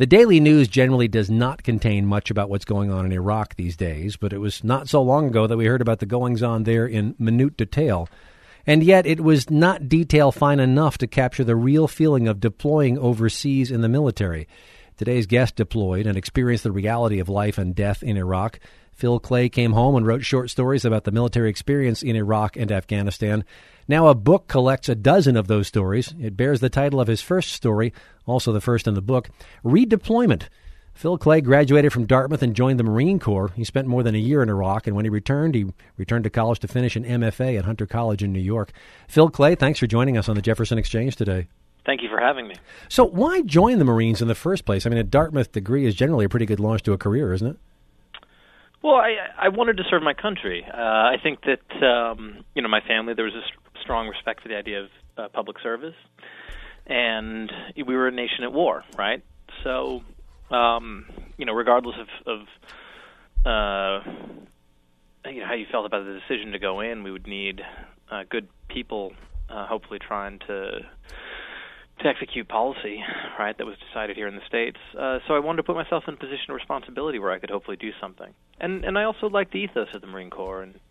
The daily news generally does not contain much about what's going on in Iraq these days, but it was not so long ago that we heard about the goings-on there in minute detail. And yet it was not detail fine enough to capture the real feeling of deploying overseas in the military. Today's guest deployed and experienced the reality of life and death in Iraq. Phil Clay came home and wrote short stories about the military experience in Iraq and Afghanistan. Now a book collects a dozen of those stories. It bears the title of his first story, also the first in the book, Redeployment. Phil Clay graduated from Dartmouth and joined the Marine Corps. He spent more than a year in Iraq, and when he returned to college to finish an MFA at Hunter College in New York. Phil Clay, thanks for joining us on the Jefferson Exchange today. Thank you for having me. So why join the Marines in the first place? I mean, a Dartmouth degree is generally a pretty good launch to a career, isn't it? Well, I wanted to serve my country. I think that, my family, there was a strong respect for the idea of public service. And we were a nation at war, right? So, regardless of how you felt about the decision to go in, we would need good people hopefully trying to execute policy, right, that was decided here in the States. So I wanted to put myself in a position of responsibility where I could hopefully do something. And I also like the ethos of the Marine Corps and,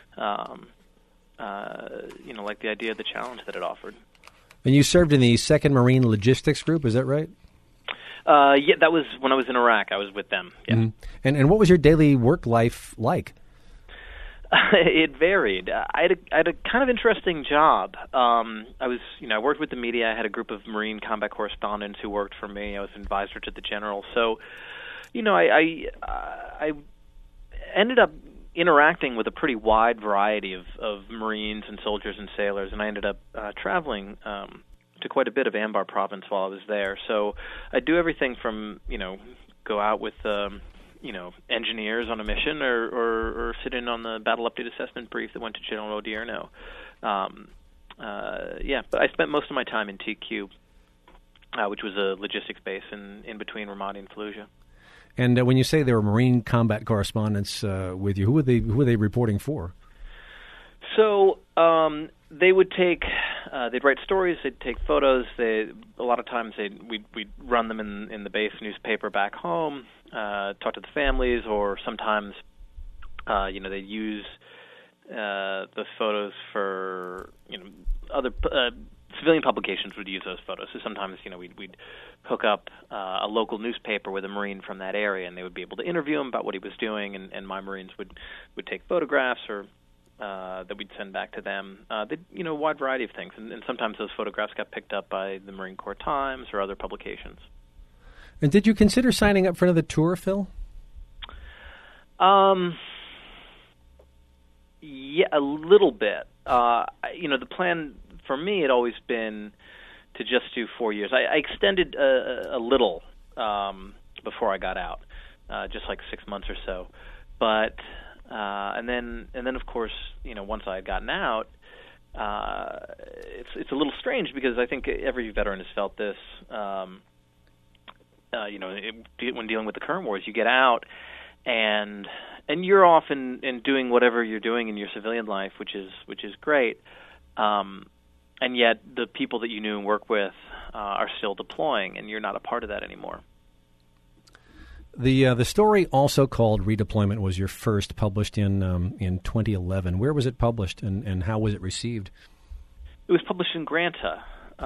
like the idea of the challenge that it offered. And you served in the 2nd Marine Logistics Group, is that right? Yeah, that was when I was in Iraq. I was with them, yeah. Mm-hmm. And what was your daily work life like? It varied. I had a kind of interesting job. I worked with the media. I had a group of Marine combat correspondents who worked for me. I was an advisor to the general. So, I ended up interacting with a pretty wide variety of Marines and soldiers and sailors, and I ended up traveling to quite a bit of Anbar province while I was there. So I do everything from, go out with engineers on a mission or sit in on the battle update assessment brief that went to General Odierno. But I spent most of my time in TQ, which was a logistics base in between Ramadi and Fallujah. And when you say there were Marine combat correspondents with you, who were they reporting for? So they would they'd write stories, they'd take photos. A lot of times we'd run them in the base newspaper back home, talk to the families, or sometimes they'd use the photos for other civilian publications would use those photos. So sometimes we'd hook up a local newspaper with a Marine from that area, and they would be able to interview him about what he was doing, and my Marines would take photographs or that we'd send back to them. A wide variety of things, and sometimes those photographs got picked up by the Marine Corps Times or other publications. And did you consider signing up for another tour, Phil? Yeah, a little bit. The plan for me had always been to just do 4 years. I extended a little before I got out, just like 6 months or so. But and then of course, once I had gotten out, it's a little strange because I think every veteran has felt this. When dealing with the current wars, you get out and you're off and doing whatever you're doing in your civilian life, which is great. And yet the people that you knew and work with are still deploying, and you're not a part of that anymore. The story, also called Redeployment, was your first, published in 2011. Where was it published, and how was it received? It was published in Granta,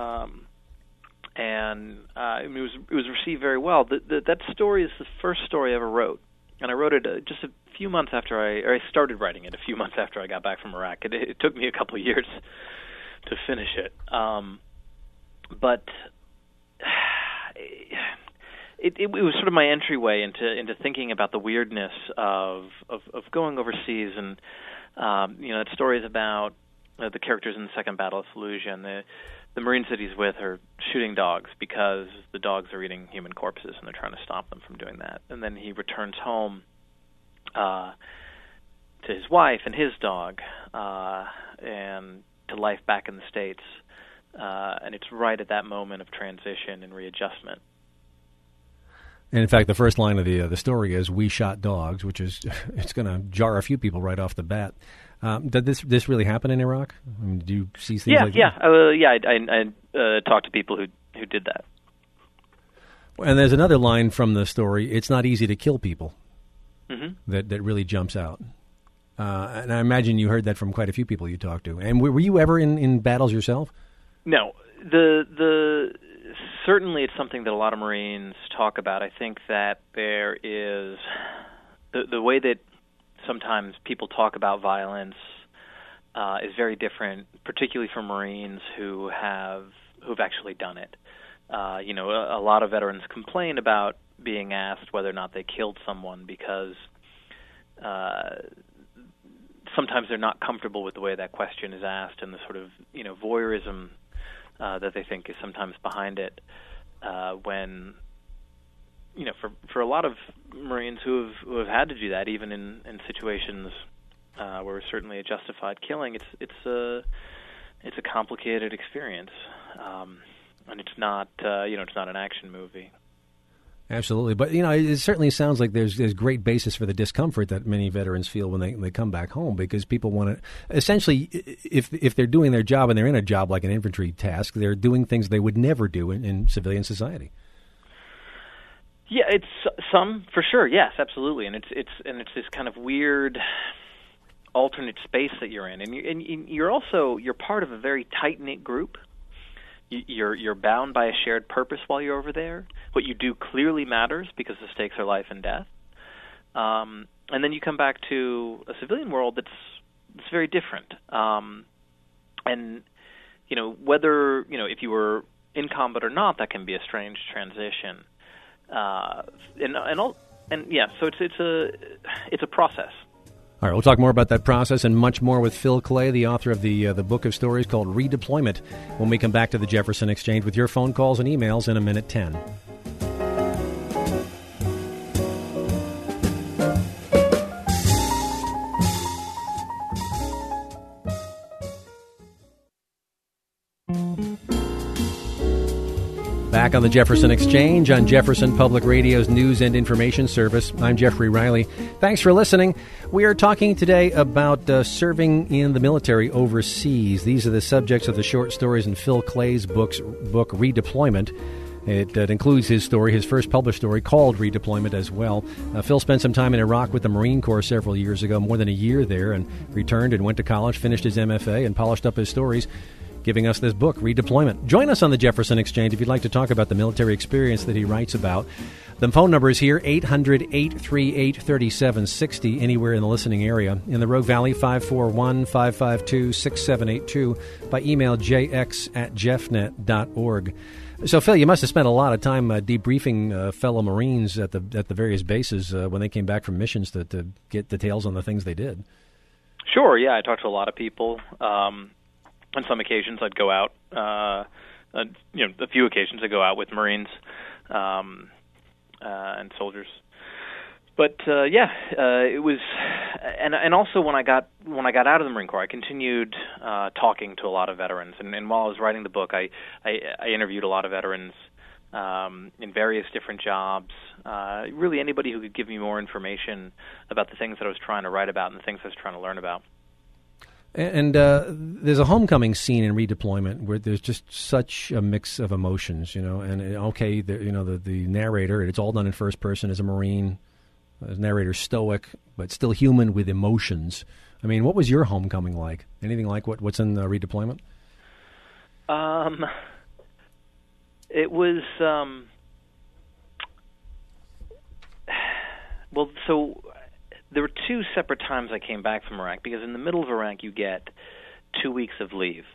and it was received very well. That story is the first story I ever wrote, and I wrote it just a few months after I started writing it a few months after I got back from Iraq. It took me a couple of years to finish it, but it was sort of my entryway into thinking about the weirdness of going overseas, and that story is about the characters in the Second Battle of Fallujah, and the Marines that he's with are shooting dogs because the dogs are eating human corpses, and they're trying to stop them from doing that. And then he returns home to his wife and his dog, and to life back in the States, and it's right at that moment of transition and readjustment. And in fact, the first line of the story is "We shot dogs," which is it's going to jar a few people right off the bat. Did this really happen in Iraq? I mean, do you see things like that? I talked to people who did that. And there's another line from the story, it's not easy to kill people, that really jumps out. And I imagine you heard that from quite a few people you talked to. And were you ever in battles yourself? No. Certainly it's something that a lot of Marines talk about. I think that there is the way that sometimes people talk about violence is very different, particularly for Marines who've actually done it. A lot of veterans complain about being asked whether or not they killed someone because sometimes they're not comfortable with the way that question is asked and the sort of voyeurism that they think is sometimes behind it. When for a lot of Marines who have had to do that, even in situations where it's certainly a justified killing, it's a complicated experience, and it's not it's not an action movie. Absolutely, but it certainly sounds like there's great basis for the discomfort that many veterans feel when they come back home, because people want to essentially, if they're doing their job and they're in a job like an infantry task, they're doing things they would never do in civilian society. Yeah, it's some for sure. Yes, absolutely, and it's this kind of weird alternate space that you're in, and you're part of a very tight-knit group. You're bound by a shared purpose while you're over there. What you do clearly matters because the stakes are life and death. And then you come back to a civilian world that's very different. And whether if you were in combat or not, that can be a strange transition. So it's a process. All right, we'll talk more about that process and much more with Phil Clay, the author of the book of stories called Redeployment, when we come back to the Jefferson Exchange with your phone calls and emails in a minute 10. Back on the Jefferson Exchange on Jefferson Public Radio's News and Information Service. I'm Jeffrey Riley. Thanks for listening. We are talking today about serving in the military overseas. These are the subjects of the short stories in Phil Clay's book Redeployment. It includes his first published story, called Redeployment as well. Phil spent some time in Iraq with the Marine Corps several years ago, more than a year there, and returned and went to college, finished his MFA, and polished up his stories, giving us this book, Redeployment. Join us on the Jefferson Exchange if you'd like to talk about the military experience that he writes about. The phone number is here, 800-838-3760, anywhere in the listening area. In the Rogue Valley, 541-552-6782, by email jx@jeffnet.org. So, Phil, you must have spent a lot of time debriefing fellow Marines at the various bases when they came back from missions to get details on the things they did. Sure, yeah. I talked to a lot of people. On some occasions, I'd go out. A few occasions I go out with Marines and soldiers. But it was, and also when I got out of the Marine Corps, I continued talking to a lot of veterans. And while I was writing the book, I interviewed a lot of veterans in various different jobs. Really, anybody who could give me more information about the things that I was trying to write about and the things I was trying to learn about. And there's a homecoming scene in Redeployment where there's just such a mix of emotions, and the narrator, it's all done in first person as a Marine. The narrator's stoic, but still human with emotions. I mean, what was your homecoming like? Anything like what's in Redeployment? It was, there were two separate times I came back from Iraq, because in the middle of Iraq you get 2 weeks of leave.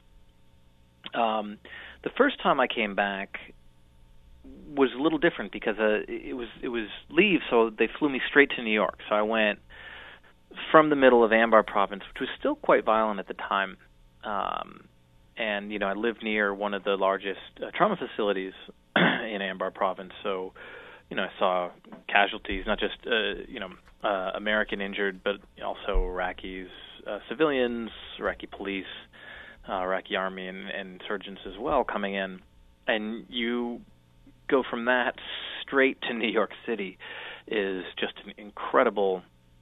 The first time I came back was a little different because it was leave, so they flew me straight to New York. So I went from the middle of Anbar Province, which was still quite violent at the time, and I lived near one of the largest trauma facilities in Anbar Province. So I saw casualties, not just American injured, but also Iraqis, civilians, Iraqi police, Iraqi army, and insurgents as well coming in. And you go from that straight to New York City is just an incredible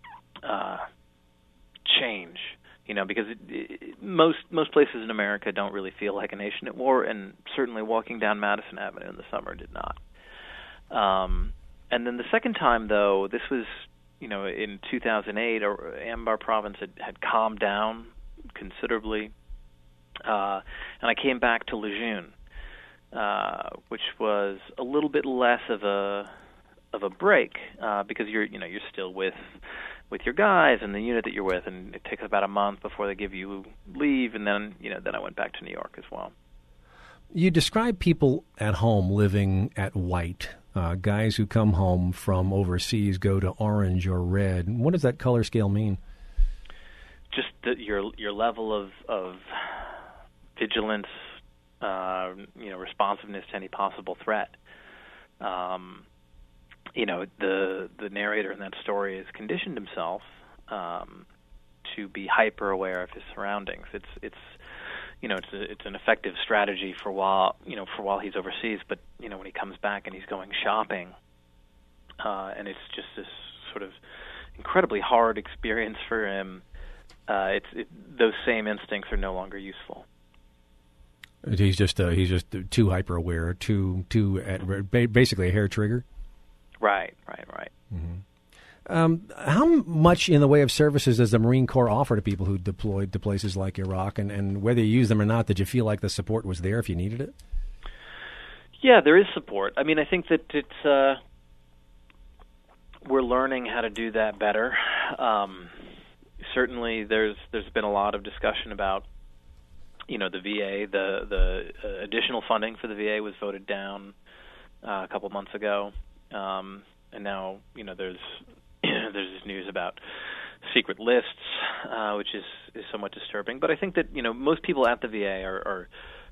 change, because most places in America don't really feel like a nation at war, and certainly walking down Madison Avenue in the summer did not. And then the second time, though, this was, in 2008, Anbar province had calmed down considerably, and I came back to Lejeune, which was a little bit less of a break, because you're still with your guys and the unit that you're with, and it takes about a month before they give you leave, and then I went back to New York as well. You describe people at home living at white. Guys who come home from overseas go to orange or red. What does that color scale mean? Just your level of vigilance, responsiveness to any possible threat. The narrator in that story has conditioned himself to be hyper aware of his surroundings. It's an effective strategy for while he's overseas, but when he comes back and he's going shopping, and it's just this sort of incredibly hard experience for him. Those same instincts are no longer useful. He's just too hyper aware, basically a hair trigger. Right. Mm-hmm. How much in the way of services does the Marine Corps offer to people who deployed to places like Iraq, and whether you use them or not, did you feel like the support was there if you needed it? Yeah, there is support. I mean, I think that it's we're learning how to do that better. Certainly, there's been a lot of discussion about the VA. The additional funding for the VA was voted down a couple months ago, and now there's this news about secret lists, which is somewhat disturbing. But I think that most people at the VA are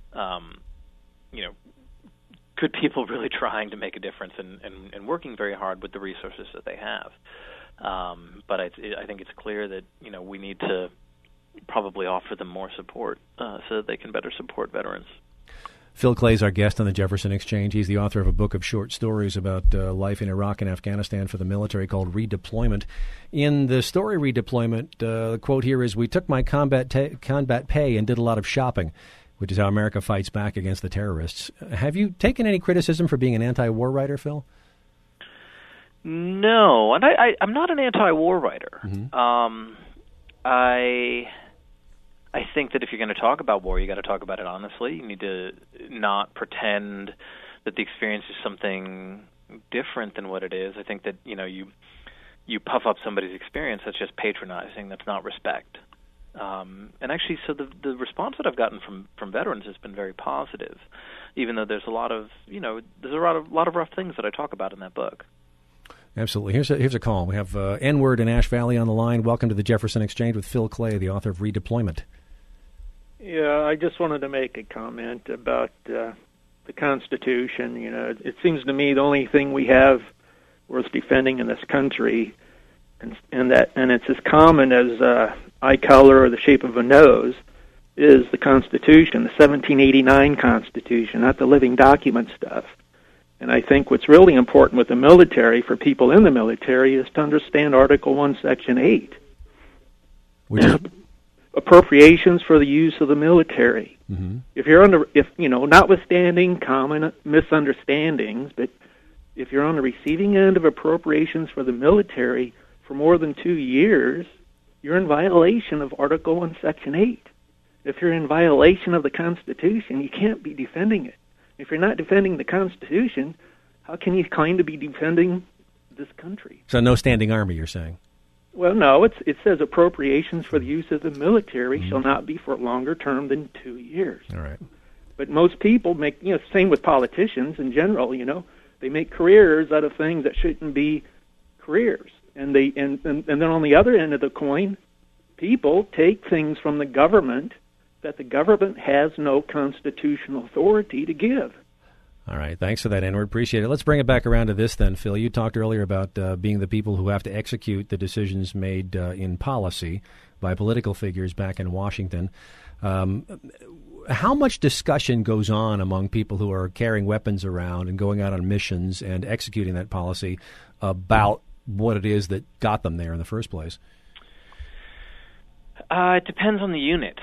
good people really trying to make a difference and working very hard with the resources that they have. But I think it's clear that we need to probably offer them more support so that they can better support veterans. Phil Clay is our guest on the Jefferson Exchange. He's the author of a book of short stories about life in Iraq and Afghanistan for the military called Redeployment. In the story Redeployment, the quote here is, "We took my combat pay and did a lot of shopping," which is how America fights back against the terrorists. Have you taken any criticism for being an anti-war writer, Phil? No, and I'm not an anti-war writer. Mm-hmm. I think that if you're going to talk about war, you got to talk about it honestly. You need to not pretend that the experience is something different than what it is. I think that you puff up somebody's experience. That's just patronizing. That's not respect. And actually, so the response that I've gotten from veterans has been very positive, even though there's a lot of rough things that I talk about in that book. Absolutely. Here's a call. We have N-Word in Ash Valley on the line. Welcome to the Jefferson Exchange with Phil Clay, the author of Redeployment. Yeah, I just wanted to make a comment about the Constitution. It seems to me the only thing we have worth defending in this country, and it's as common as eye color or the shape of a nose, is the Constitution, the 1789 Constitution, not the living document stuff. And I think what's really important with the military, for people in the military, is to understand Article 1, Section 8. Which is appropriations for the use of the military. Mm-hmm. Notwithstanding common misunderstandings, but if you're on the receiving end of appropriations for the military for more than 2 years, you're in violation of Article 1, Section 8. If you're in violation of the Constitution, you can't be defending it. If you're not defending the Constitution, how can you claim to be defending this country? So no standing army, you're saying? Well, no, it says appropriations for the use of the military shall not be for a longer term than 2 years. All right. But most people make, same with politicians in general, they make careers out of things that shouldn't be careers. And then on the other end of the coin, people take things from the government that the government has no constitutional authority to give. All right. Thanks for that, N-Word. Appreciate it. Let's bring it back around to this then, Phil. You talked earlier about being the people who have to execute the decisions made in policy by political figures back in Washington. How much discussion goes on among people who are carrying weapons around and going out on missions and executing that policy about what it is that got them there in the first place? It depends on the unit.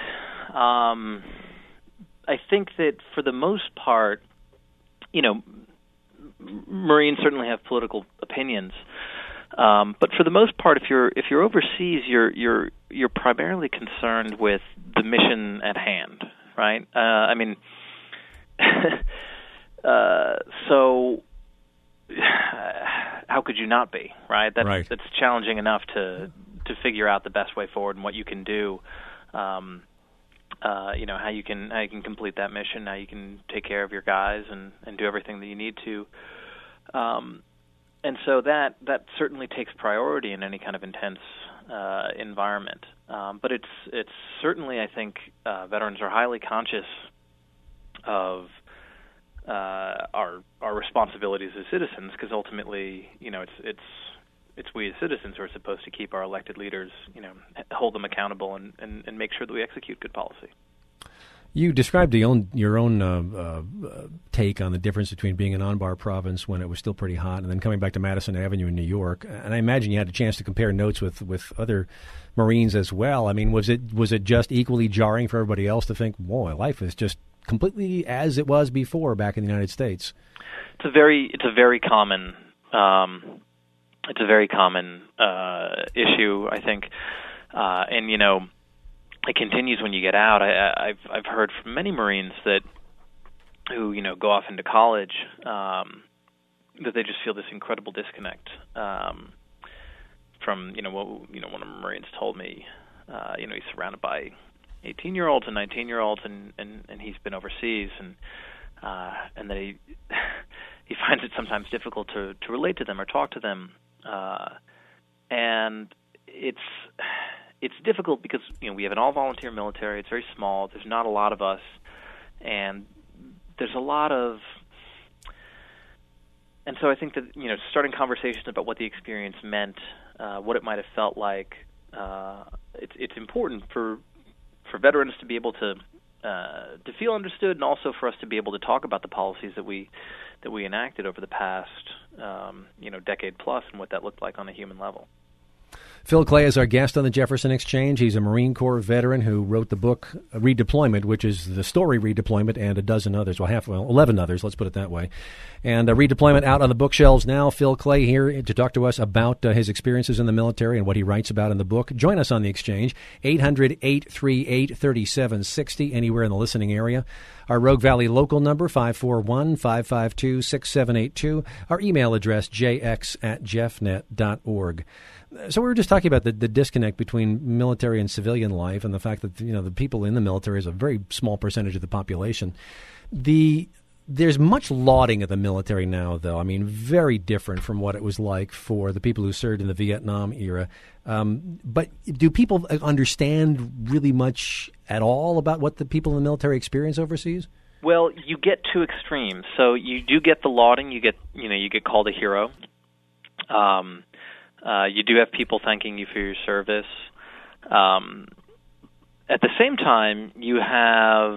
I think that for the most part, Marines certainly have political opinions, but for the most part, if you're overseas, you're primarily concerned with the mission at hand, right? I mean, so how could you not be, right? That's challenging enough to figure out the best way forward and what you can do. How you can complete that mission, how you can take care of your guys and do everything that you need to. And so that certainly takes priority in any kind of intense environment. But it's certainly, I think, veterans are highly conscious of our responsibilities as citizens, because ultimately, it's we as citizens who are supposed to keep our elected leaders, hold them accountable and make sure that we execute good policy. You described your own take on the difference between being in Anbar province when it was still pretty hot and then coming back to Madison Avenue in New York. And I imagine you had a chance to compare notes with other Marines as well. I mean, was it just equally jarring for everybody else to think, boy, life is just completely as it was before back in the United States? It's a very common issue, I think, and it continues when you get out. I've heard from many Marines who go off into college that they just feel this incredible disconnect from one of the Marines told me he's surrounded by 18-year-olds and 19-year-olds and he's been overseas and that he finds it sometimes difficult to relate to them or talk to them. And it's difficult because we have an all-volunteer military. It's very small. There's not a lot of us, and there's a lot of. And so I think that starting conversations about what the experience meant, what it might have felt like, it's important for veterans to be able to feel understood, and also for us to be able to talk about the policies that we enacted over the past decade plus and what that looked like on a human level. Phil Clay is our guest on the Jefferson Exchange. He's a Marine Corps veteran who wrote the book Redeployment, which is the story Redeployment and a dozen others, 11 others, let's put it that way. And Redeployment out on the bookshelves now. Phil Clay here to talk to us about his experiences in the military and what he writes about in the book. Join us on the Exchange, 800-838-3760, anywhere in the listening area. Our Rogue Valley local number, 541-552-6782. Our email address, jx@jeffnet.org. So we were just talking about the disconnect between military and civilian life and the fact that, the people in the military is a very small percentage of the population. There's much lauding of the military now, though. I mean, very different from what it was like for the people who served in the Vietnam era. But do people understand really much at all about what the people in the military experience overseas? Well, you get two extremes. So you do get the lauding. You get called a hero. You do have people thanking you for your service. At the same time, you have,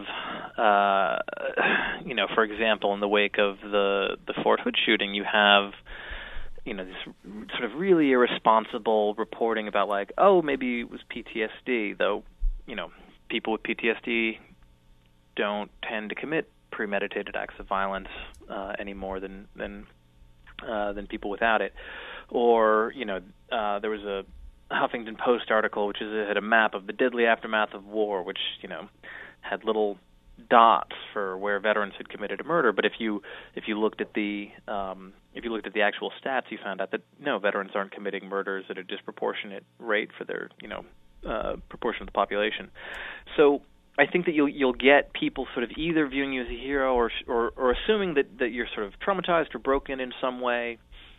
for example, in the wake of the Fort Hood shooting, you have, this sort of really irresponsible reporting about maybe it was PTSD, though, people with PTSD don't tend to commit premeditated acts of violence any more than people without it. Or, there was a Huffington Post article which had a map of the deadly aftermath of war, which, had little dots for where veterans had committed a murder. But if you looked at the actual stats, you found out that no, veterans aren't committing murders at a disproportionate rate for their proportion of the population. So I think that you'll get people sort of either viewing you as a hero or assuming that you're sort of traumatized or broken in some way.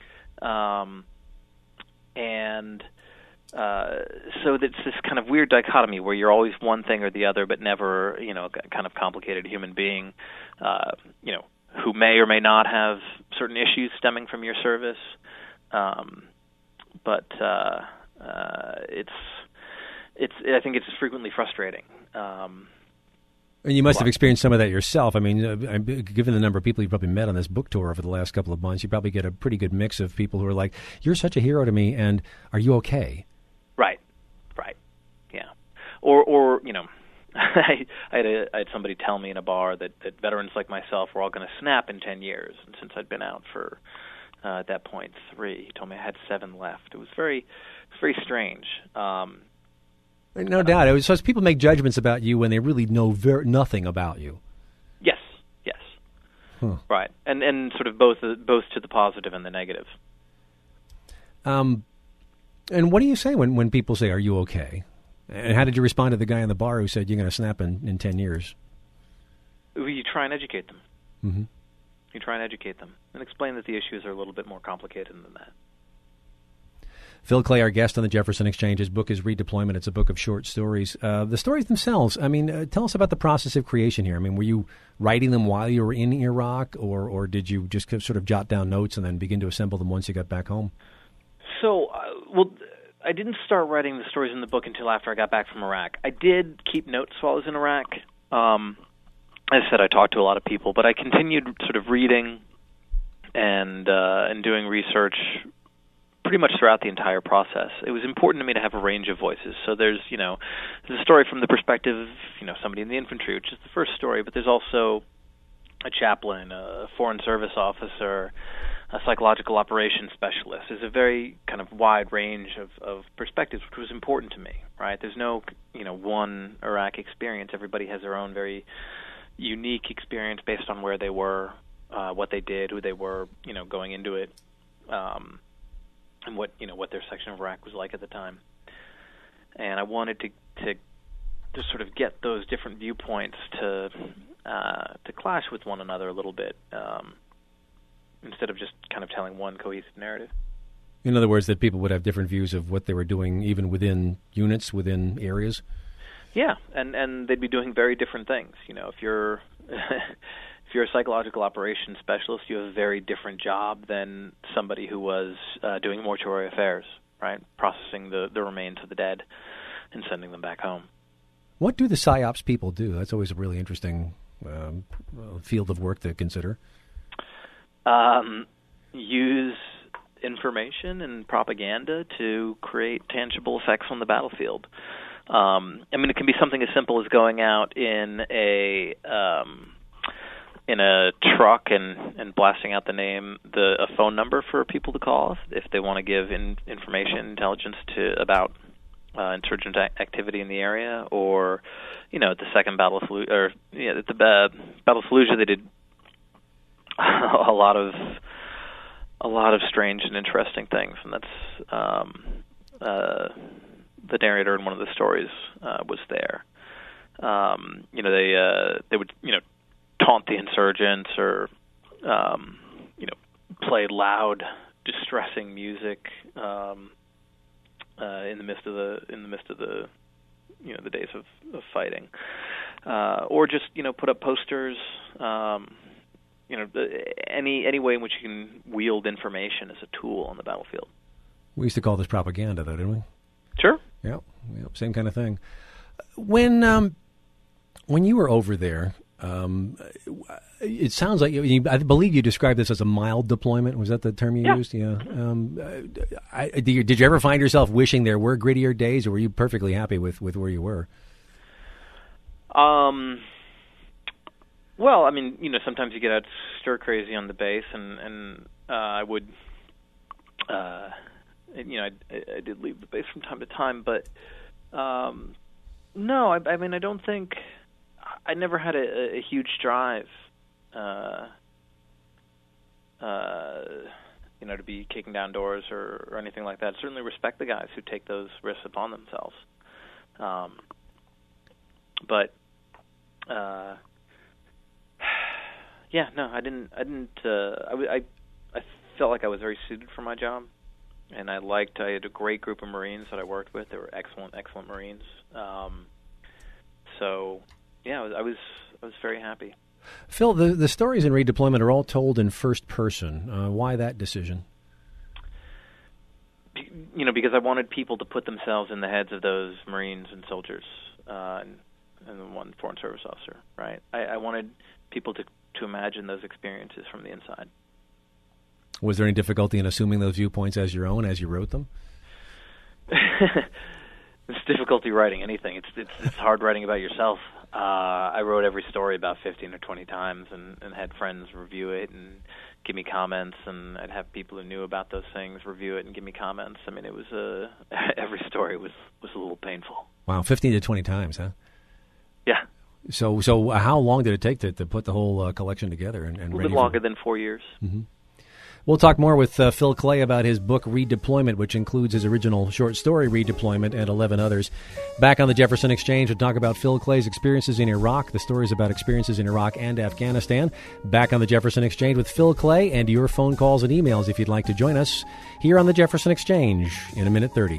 So that's this kind of weird dichotomy where you're always one thing or the other, but never, kind of complicated human being, who may or may not have certain issues stemming from your service. But I think it's frequently frustrating. And you must have experienced some of that yourself. I mean, given the number of people you've probably met on this book tour over the last couple of months, you probably get a pretty good mix of people who are like, you're such a hero to me, and are you okay? Right, yeah. Or I had somebody tell me in a bar that veterans like myself were all going to snap in 10 years, and since I'd been out for at that point 3, he told me I had 7 left. It was very strange. No doubt. So people make judgments about you when they really know nothing about you. Yes. Huh. Right, and sort of both to the positive and the negative. And what do you say when people say, "Are you okay?" And how did you respond to the guy in the bar who said you're going to snap in 10 years? You try and educate them. Mm-hmm. You try and educate them and explain that the issues are a little bit more complicated than that. Phil Clay, our guest on the Jefferson Exchange. His book is Redeployment. It's a book of short stories. The stories themselves, I mean, tell us about the process of creation here. I mean, were you writing them while you were in Iraq, or did you just sort of jot down notes and then begin to assemble them once you got back home? So, I didn't start writing the stories in the book until after I got back from Iraq. I did keep notes while I was in Iraq. As I said, I talked to a lot of people, but I continued sort of reading and doing research pretty much throughout the entire process. It was important to me to have a range of voices. So there's a story from the perspective of, somebody in the infantry, which is the first story, but there's also a chaplain, a foreign service officer, a psychological operations specialist. There's a very kind of wide range of perspectives, which was important to me, right? There's no, one Iraq experience. Everybody has their own very unique experience based on where they were, what they did, who they were, going into it, and what their section of Iraq was like at the time. And I wanted to sort of get those different viewpoints to clash with one another a little bit, instead of just kind of telling one cohesive narrative. In other words, that people would have different views of what they were doing, even within units, within areas? Yeah, and they'd be doing very different things. If you're if you're a psychological operations specialist, you have a very different job than somebody who was doing mortuary affairs, right? Processing the remains of the dead and sending them back home. What do the PsyOps people do? That's always a really interesting field of work to consider. Use information and propaganda to create tangible effects on the battlefield. It can be something as simple as going out in a truck and blasting out a phone number for people to call if they want to give information, intelligence about insurgent activity in the area, or at the second Battle of Fallujah, or at the Battle of Fallujah, they did a lot of strange and interesting things, and that's the narrator in one of the stories was there. They would taunt the insurgents or play loud, distressing music in the midst of the the days of fighting, or just put up posters. Any way in which you can wield information as a tool on the battlefield. We used to call this propaganda, though, didn't we? Sure. Yep, same kind of thing. When you were over there, it sounds like I believe you described this as a mild deployment. Was that the term you used? Yeah. Did you ever find yourself wishing there were grittier days, or were you perfectly happy with where you were? Well, sometimes you get out stir crazy on the base, and I would, I did leave the base from time to time, but no, I don't think I never had a huge drive, to be kicking down doors or anything like that. Certainly respect the guys who take those risks upon themselves, but. Yeah, no, I didn't. I felt like I was very suited for my job, and I had a great group of Marines that I worked with. They were excellent Marines. So, yeah, I was very happy. Phil, the stories in Redeployment are all told in first person. Why that decision? Because I wanted people to put themselves in the heads of those Marines and soldiers, and the one foreign service officer. Right? I wanted people to imagine those experiences from the inside. Was there any difficulty in assuming those viewpoints as your own as you wrote them? It's difficulty writing anything. It's hard writing about yourself. I wrote every story about 15 or 20 times and had friends review it and give me comments, and I'd have people who knew about those things review it and give me comments. I mean, it was every story was a little painful. Wow, 15 to 20 times, huh? Yeah. So how long did it take to put the whole collection together? And a little bit longer than 4 years. Mm-hmm. We'll talk more with Phil Clay about his book, Redeployment, which includes his original short story, Redeployment, and 11 others. Back on the Jefferson Exchange, we'll talk about Phil Clay's experiences in Iraq, the stories about experiences in Iraq and Afghanistan. Back on the Jefferson Exchange with Phil Clay, and your phone calls and emails if you'd like to join us here on the Jefferson Exchange in a minute 30.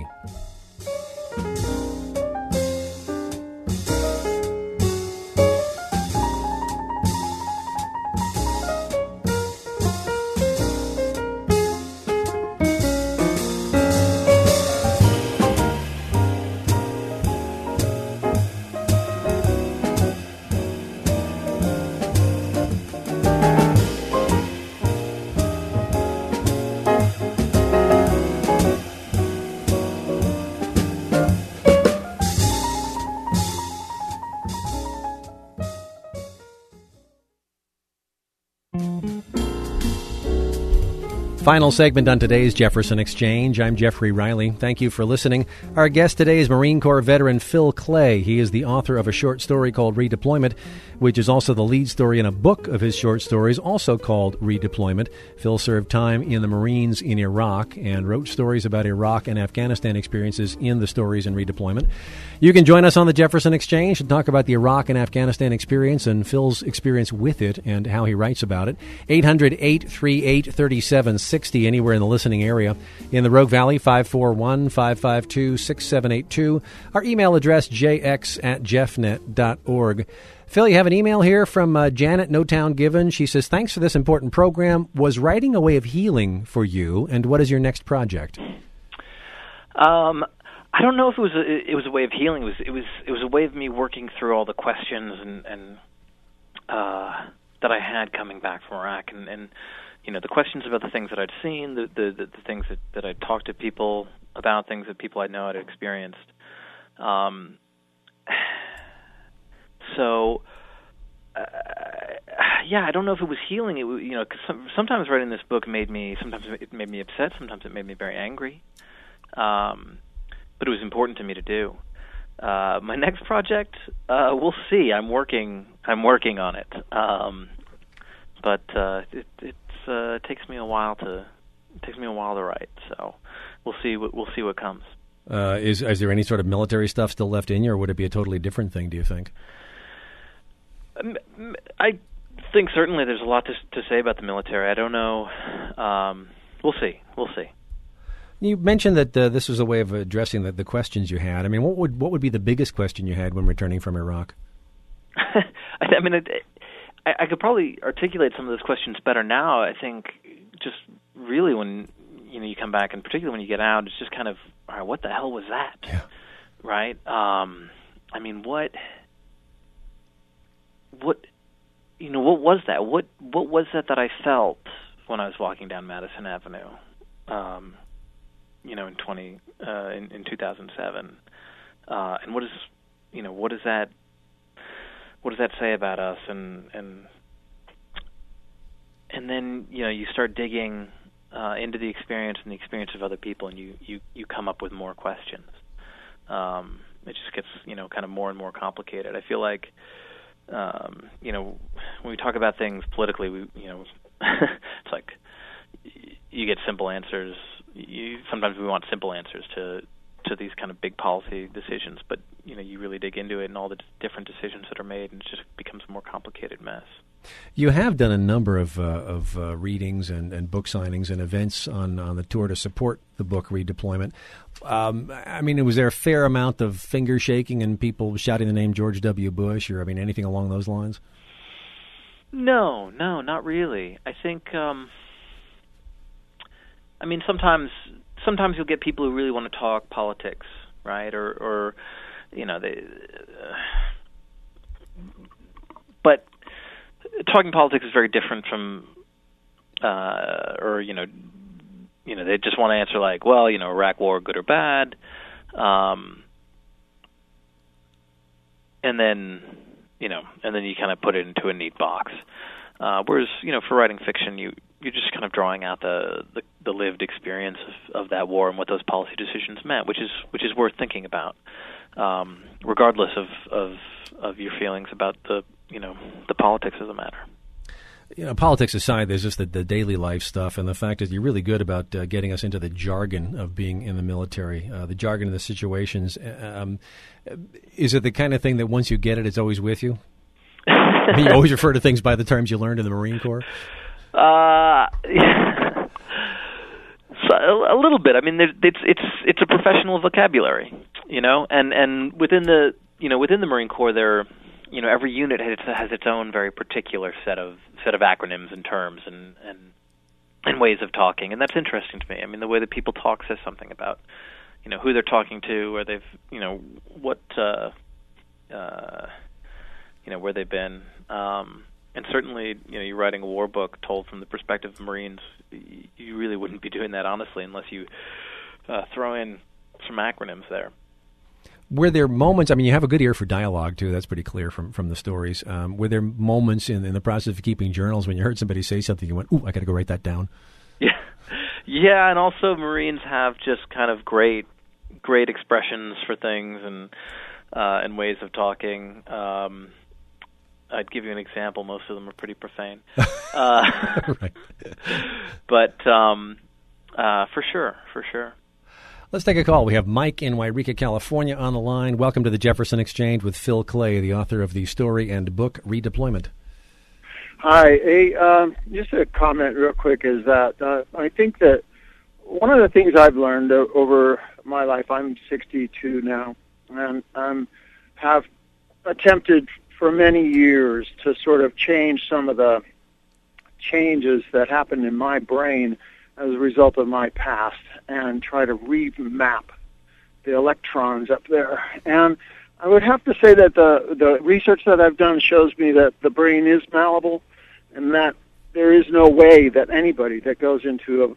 Final segment on today's Jefferson Exchange. I'm Jeffrey Riley. Thank you for listening. Our guest today is Marine Corps veteran Phil Clay. He is the author of a short story called Redeployment, which is also the lead story in a book of his short stories, also called Redeployment. Phil served time in the Marines in Iraq and wrote stories about Iraq and Afghanistan experiences in the stories in Redeployment. You can join us on the Jefferson Exchange and talk about the Iraq and Afghanistan experience and Phil's experience with it and how he writes about it. 800-838-3760 anywhere in the listening area. In the Rogue Valley, 541-552-6782. Our email address, jx@jeffnet.org. Phil, you have an email here from Janet, No Town Given. She says, thanks for this important program. Was writing a way of healing for you, and what is your next project? I don't know if it was a way of healing. It was a way of me working through all the questions and that I had coming back from Iraq, and you know, the questions about the things that I'd seen, the things that I'd talked to people about, things that people I know had experienced. So, I don't know if it was healing. It, you know, cause sometimes writing this book sometimes it made me upset, sometimes it made me very angry. But it was important to me to do. My next project, we'll see. I'm working on it. But it takes me a while to write. So we'll see what comes. Is there any sort of military stuff still left in you, or would it be a totally different thing, do you think? I think certainly there's a lot to say about the military. I don't know. We'll see. You mentioned that this was a way of addressing the questions you had. I mean, what would be the biggest question you had when returning from Iraq? I mean, I could probably articulate some of those questions better now. I think just really when you come back, and particularly when you get out, it's just kind of, all right, what the hell was that? Yeah. Right? I mean, what was that? What was that I felt when I was walking down Madison Avenue? In 2007, and what does that say about us? And then you start digging into the experience and the experience of other people, and you come up with more questions. It just gets kind of more and more complicated. I feel like when we talk about things politically, it's like you get simple answers. Sometimes we want simple answers to these kind of big policy decisions, but you really dig into it and all the different decisions that are made, and it just becomes a more complicated mess. You have done a number of readings and book signings and events on the tour to support the book Redeployment. I mean, was there a fair amount of finger shaking and people shouting the name George W. Bush, or anything along those lines? No, not really. I think. Sometimes you'll get people who really want to talk politics, right? Or they. But talking politics is very different from, they just want to answer like, well, Iraq war, good or bad. and then you kind of put it into a neat box. Whereas for writing fiction, you're just kind of drawing out the lived experience of that war and what those policy decisions meant, which is worth thinking about, regardless of your feelings about the politics of the matter. Politics aside, there's just the daily life stuff, and the fact is you're really good about getting us into the jargon of being in the military, the jargon of the situations. Is it the kind of thing that once you get it, it's always with you? You always refer to things by the terms you learned in the Marine Corps? So a little bit. I mean, it's a professional vocabulary, and within the Marine Corps, every unit has its own very particular set of acronyms and terms and ways of talking, and that's interesting to me. I mean, the way that people talk says something about who they're talking to, where they've what where they've been, and certainly you're writing a war book told from the perspective of Marines. You really wouldn't be doing that honestly unless you throw in some acronyms there. Were there moments, I mean, you have a good ear for dialogue, too. That's pretty clear from the stories. Were there moments in the process of keeping journals when you heard somebody say something, you went, ooh, I got to go write that down? Yeah, and also Marines have just kind of great expressions for things and ways of talking. I'd give you an example. Most of them are pretty profane. Right. But for sure. Let's take a call. We have Mike in Yreka, California on the line. Welcome to the Jefferson Exchange with Phil Clay, the author of the story and book Redeployment. Hi. Hey, just a comment real quick is that I think that one of the things I've learned over my life, I'm 62 now, and have attempted for many years to sort of change some of the changes that happened in my brain as a result of my past and try to remap the electrons up there. And I would have to say that the research that I've done shows me that the brain is malleable and that there is no way that anybody that goes into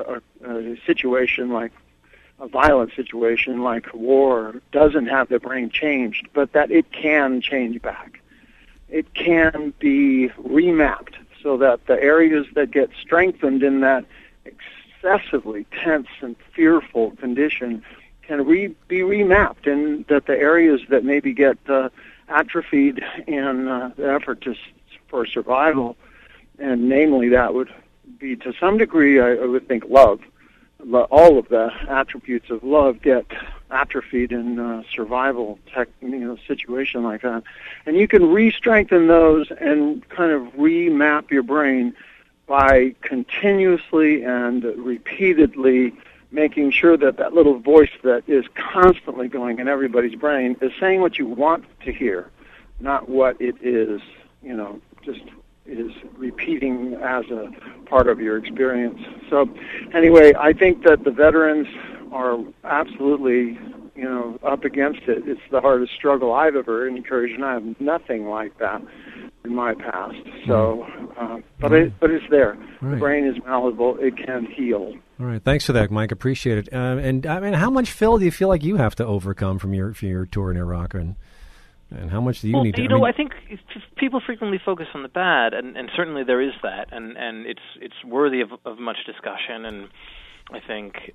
a situation like a violent situation like war doesn't have the brain changed, but that it can change back. It can be remapped so that the areas that get strengthened in that excessively tense and fearful condition can be remapped, and that the areas that maybe get atrophied in the effort for survival, and namely that would be to some degree, I would think, love. All of the attributes of love get atrophied in survival situation like that, and you can re-strengthen those and kind of remap your brain by continuously and repeatedly making sure that that little voice that is constantly going in everybody's brain is saying what you want to hear, not what it is, just is repeating as a part of your experience. So anyway, I think that the veterans are absolutely, up against it. It's the hardest struggle I've ever encouraged, and I have nothing like that in my past. So, but it's there. Right. The brain is malleable. It can heal. All right. Thanks for that, Mike. Appreciate it. And I mean, how much, Phil, do you feel like you have to overcome from your tour in Iraq, and how much do you need to? I think people frequently focus on the bad, and certainly there is that, and it's worthy of much discussion. And I think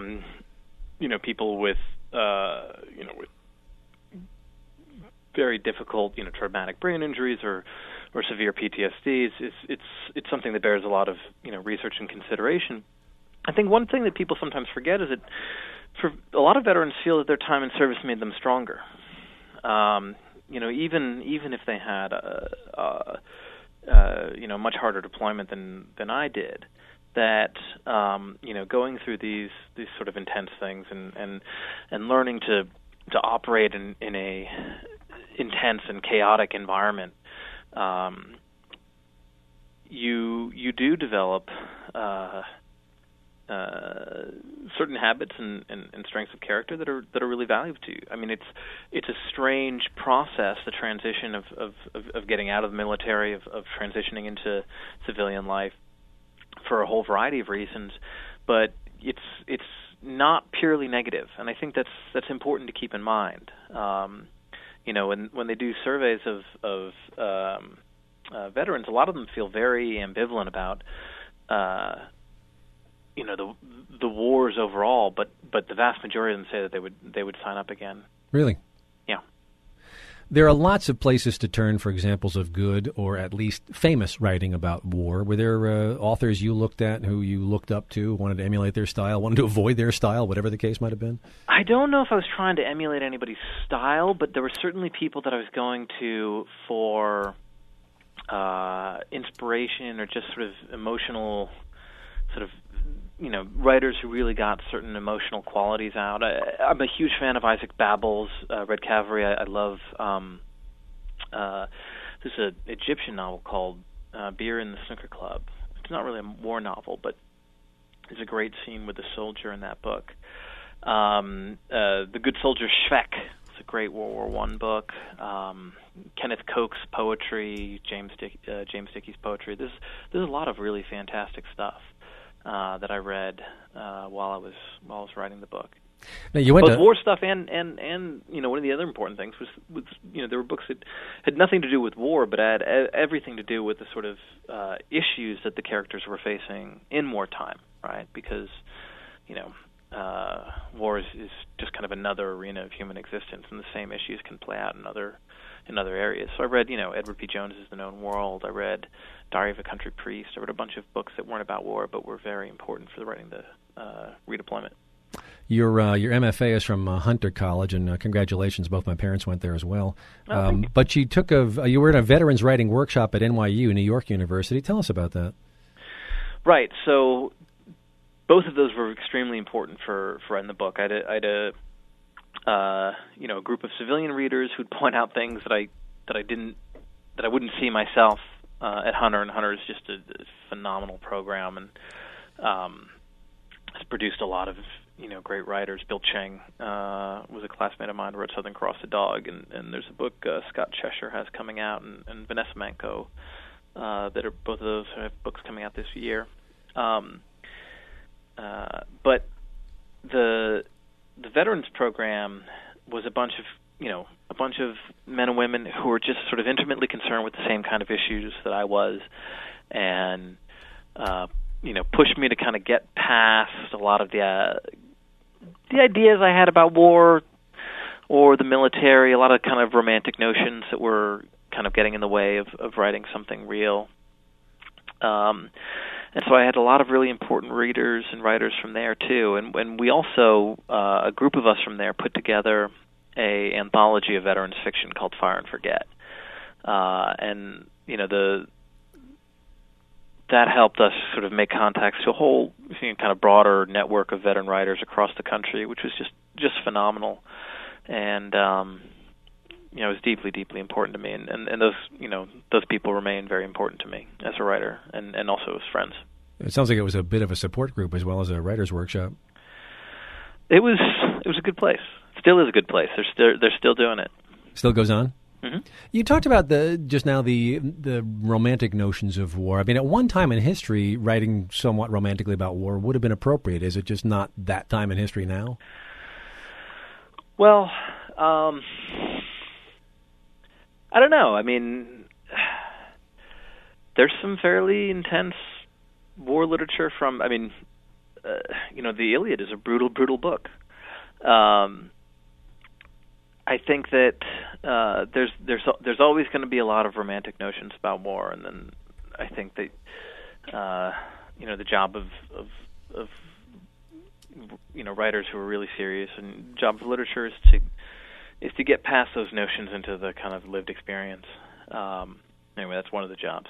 people with with very difficult traumatic brain injuries or severe PTSD, it's something that bears a lot of research and consideration. I think one thing that people sometimes forget is that for a lot of veterans feel that their time in service made them stronger. Even if they had a much harder deployment than I did, that going through these sort of intense things and learning to operate in a intense and chaotic environment, you do develop certain habits and strengths of character that are really valuable to you. I mean, it's a strange process, the transition of getting out of the military, of transitioning into civilian life for a whole variety of reasons, but it's not purely negative, and I think that's important to keep in mind. when they do surveys of veterans, a lot of them feel very ambivalent about the wars overall, but the vast majority of them say that they would sign up again. Really? Yeah. There are lots of places to turn for examples of good or at least famous writing about war. Were there authors you looked at who you looked up to, wanted to emulate their style, wanted to avoid their style, whatever the case might have been? I don't know if I was trying to emulate anybody's style, but there were certainly people that I was going to for inspiration or just sort of emotional writers who really got certain emotional qualities out. I'm a huge fan of Isaac Babel's Red Cavalry. I love there's an Egyptian novel called Beer in the Snooker Club. It's not really a war novel, but there's a great scene with the soldier in that book. The Good Soldier Shvek. It's a great World War I book. Kenneth Koch's poetry, James Dickey's poetry. There's a lot of really fantastic stuff that I read while I was writing the book. Now you went both war stuff and one of the other important things was there were books that had nothing to do with war, but had everything to do with the sort of issues that the characters were facing in wartime, right? Because war is just kind of another arena of human existence, and the same issues can play out in other areas. So I read, Edward P. Jones's The Known World. I read Diary of a Country Priest. I read a bunch of books that weren't about war, but were very important for writing the redeployment. Your MFA is from Hunter College, and congratulations, both my parents went there as well. But you were in a veterans writing workshop at NYU, New York University. Tell us about that. Right. So both of those were extremely important for writing the book. I had a group of civilian readers who'd point out things that I wouldn't see myself at Hunter, and Hunter is just a phenomenal program, and has produced a lot of great writers. Bill Chang was a classmate of mine who wrote Southern Cross the Dog, and there's a book Scott Cheshire has coming out, and Vanessa Manco that are both of those have books coming out this year. But the veterans program was a bunch of men and women who were just sort of intimately concerned with the same kind of issues that I was, and pushed me to kind of get past a lot of the ideas I had about war or the military, a lot of kind of romantic notions that were kind of getting in the way of writing something real. And so I had a lot of really important readers and writers from there too. And we also, a group of us from there, put together a anthology of veterans fiction called Fire and Forget. That helped us sort of make contacts to a whole kind of broader network of veteran writers across the country, which was just phenomenal. And it was deeply, deeply important to me, and those people remain very important to me as a writer and also as friends. It sounds like it was a bit of a support group as well as a writer's workshop. It was a good place. Still is a good place. They're still doing it. Still goes on? Mm-hmm. You talked about just now the romantic notions of war. I mean, at one time in history, writing somewhat romantically about war would have been appropriate. Is it just not that time in history now? Well, I don't know. I mean, there's some fairly intense war literature from. I mean, the Iliad is a brutal, brutal book. I think that there's always going to be a lot of romantic notions about war, and then I think that the job of writers who are really serious, and job of literature is to get past those notions into the kind of lived experience. Anyway, that's one of the jobs.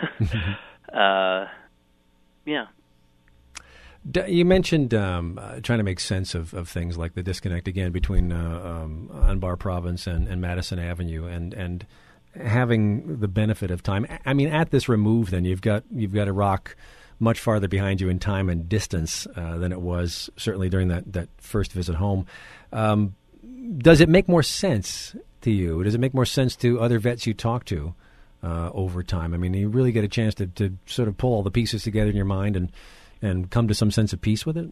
Yeah. You mentioned trying to make sense of things like the disconnect again between Anbar Province and Madison Avenue, and having the benefit of time. I mean, at this remove, then you've got Iraq much farther behind you in time and distance than it was certainly during that first visit home. Does it make more sense to you? Does it make more sense to other vets you talk to over time? I mean, you really get a chance to sort of pull all the pieces together in your mind and come to some sense of peace with it?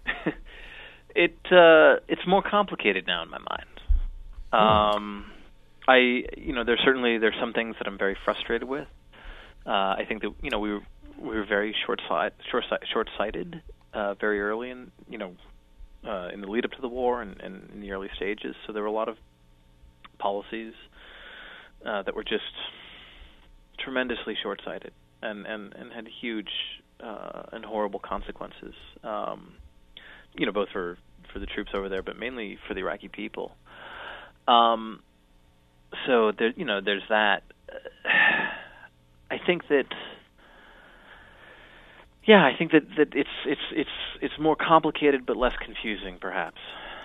It's more complicated now in my mind. there's some things that I'm very frustrated with. I think that we were very short-sighted very early in in the lead up to the war and in the early stages. So there were a lot of policies that were just tremendously short-sighted and had huge and horrible consequences. Both for the troops over there, but mainly for the Iraqi people. So there's that. I think that it's more complicated but less confusing, perhaps,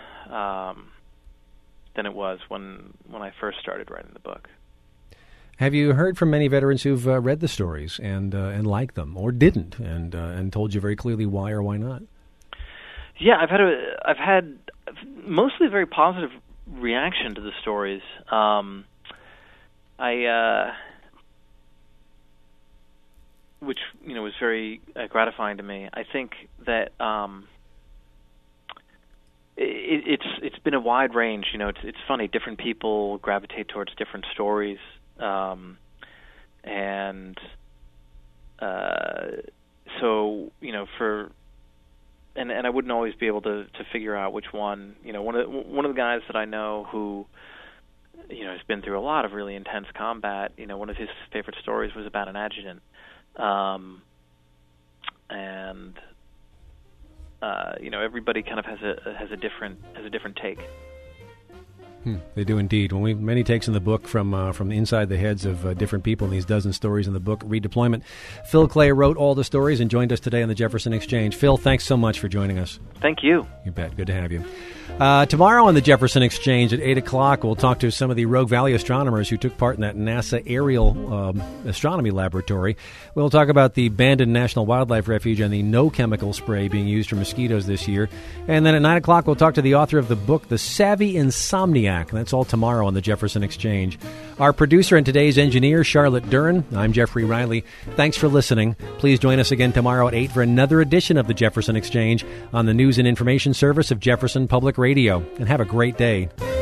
than it was when I first started writing the book. Have you heard from many veterans who've read the stories and liked them, or didn't, and told you very clearly why or why not? Yeah, I've had mostly a very positive reaction to the stories. Which was very gratifying to me. I think that it's been a wide range. It's funny. Different people gravitate towards different stories, and so and I wouldn't always be able to figure out which one. One of the guys that I know who has been through a lot of really intense combat. One of his favorite stories was about an adjutant. Everybody kind of has a different take. They do indeed. Many takes in the book from inside the heads of different people in these dozen stories in the book, Redeployment. Phil Clay wrote all the stories and joined us today on the Jefferson Exchange. Phil, thanks so much for joining us. Thank you. You bet. Good to have you. Tomorrow on the Jefferson Exchange at 8 o'clock, we'll talk to some of the Rogue Valley astronomers who took part in that NASA aerial astronomy laboratory. We'll talk about the Bandon National Wildlife Refuge and the no chemical spray being used for mosquitoes this year. And then at 9 o'clock, we'll talk to the author of the book, The Savvy Insomniac. And that's all tomorrow on the Jefferson Exchange. Our producer and today's engineer, Charlotte Duran. I'm Jeffrey Riley. Thanks for listening. Please join us again tomorrow at 8 for another edition of the Jefferson Exchange on the News and Information Service of Jefferson Public Radio. And have a great day.